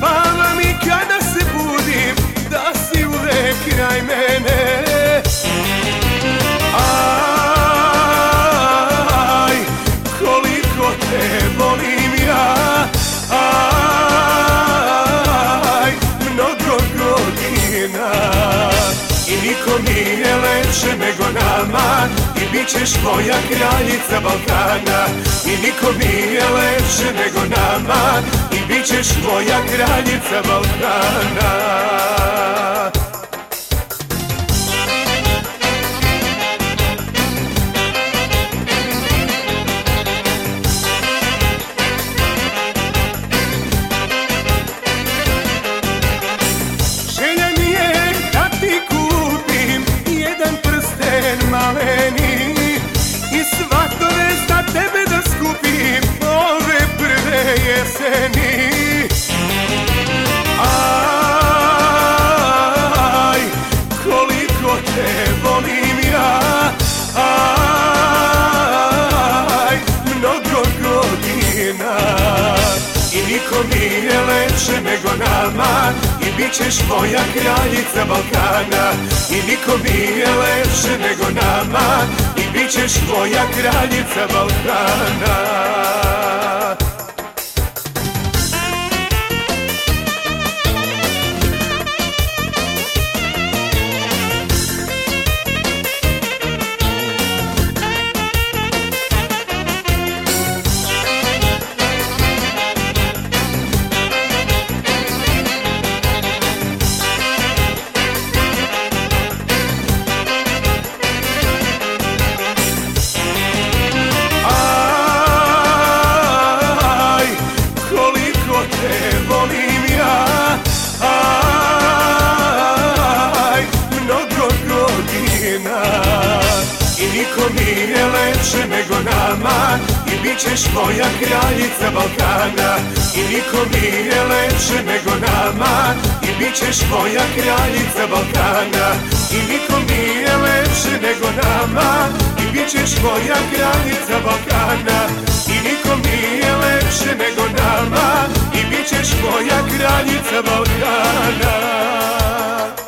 spavam i kada se budim, da si uvek kraj mene. Aj, koliko te volim ja, aj, mnogo godina. I niko nije lepše nego nama, i bit ćeš moja kraljica Balkana. I niko nije lepše nego nama, i bit ćeš moja kraljica Balkana. Maleni, i svatove za tebe da skupim ove prve jeseni. Aj, koliko te volim ja, aj, mnogo godina. I niko nije lepše nego nama, i bit ćeš moja kraljica Balkana. I niko nije lepše nego nama, i bit ćeš moja kraljica Balkana. I niko nije lepše nego nama, i bit ćeš moja kraljica Balkana. I niko nije lepše nego nama, i bit ćeš moja kraljica Balkana. I niko nije lepše nego nama, i bit ćeš moja kraljica Balkana. I niko nije lepše nego nama, i bit ćeš moja kraljica Balkana.